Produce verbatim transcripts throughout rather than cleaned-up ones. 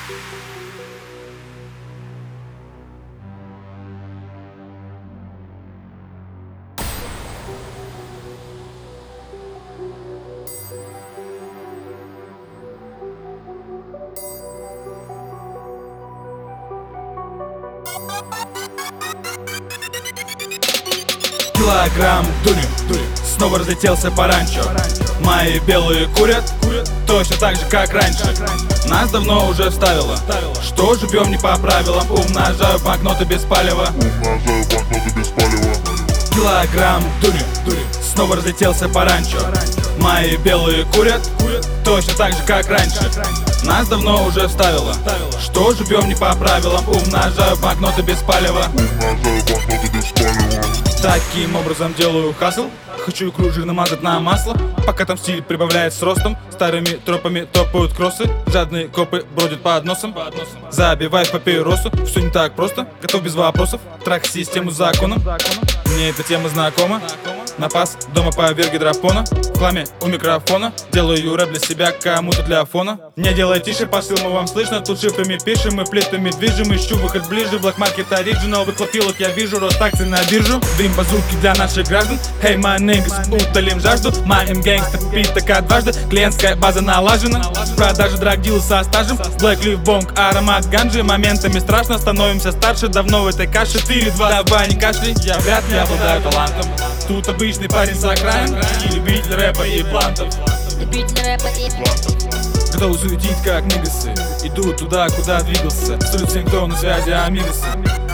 Килограмм дури, дури, снова разлетелся по ранчо. Мои белые курят, курят точно так же, как раньше. Нас давно уже вставило, что живем не по правилам. Умножаю банкноты без палева. Умножаю банкноты без палева. Килограмм дури, дури, снова разлетелся по ранчо. Мои белые курят, курят точно так же, как раньше. Нас давно уже вставило, что живем не по правилам. Умножаю банкноты без палева. Умножаю банкноты без палева. Таким образом делаю хасл. Хочу икру жир намазать на масло, пока там стиль прибавляет с ростом. Старыми тропами топают кроссы, жадные копы бродят под носом. Забивай в папиросу, все не так просто, готов без вопросов. Трак систему с законом, мне эта тема знакома. Напас дома поверх гидропона, в хламе у микрофона. Делаю рэп для себя, кому-то для фона. Не делай тише, посыл мы вам слышно. Тут шифрами пишем и плитами движем. Ищу выход ближе, Black Market Original. Выхлопилок я вижу, рост акций на биржу. Дрим базуки для наших граждан. Hey my niggas, утолим жажду. Моим гэнгстер пить так дважды. Клиентская база налажена, продажи драгдилы со стажем. Black Leaf Bong, аромат ганджи. Моментами страшно, становимся старше. Давно в этой каше четыре два. Давай не кашляй, я вряд ли обладаю талантом. Тут обычный парень с окраин и любитель рэпа и плантов. Любитель рэпа и плантов. Готовы суетить как нигасы. Иду туда, куда двигался. Салют всем, кто на связи, амигасы.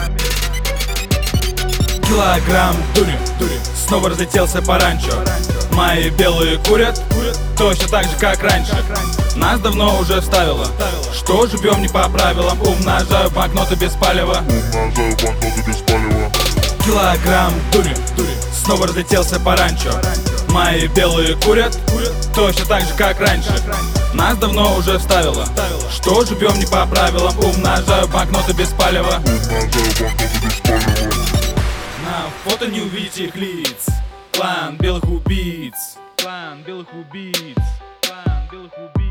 Килограмм дури, дури, снова разлетелся по ранчо. Мои белые курят, курят точно так же, как раньше. Нас давно уже вставило, что живем не по правилам. Умножаю банкноты без палева. Умножаю банкноты без палева. Килограмм дури, дури, снова разлетелся по ранчо. Мои белые курят, курят точно так же, как раньше. Нас давно уже вставило, что живем не по правилам. Умножаю банкноты без палева. Умножаю банкноты без палева. На фото не увидите их лиц. Клан белых убийц. Клан белых убийц. Клан белых убийц.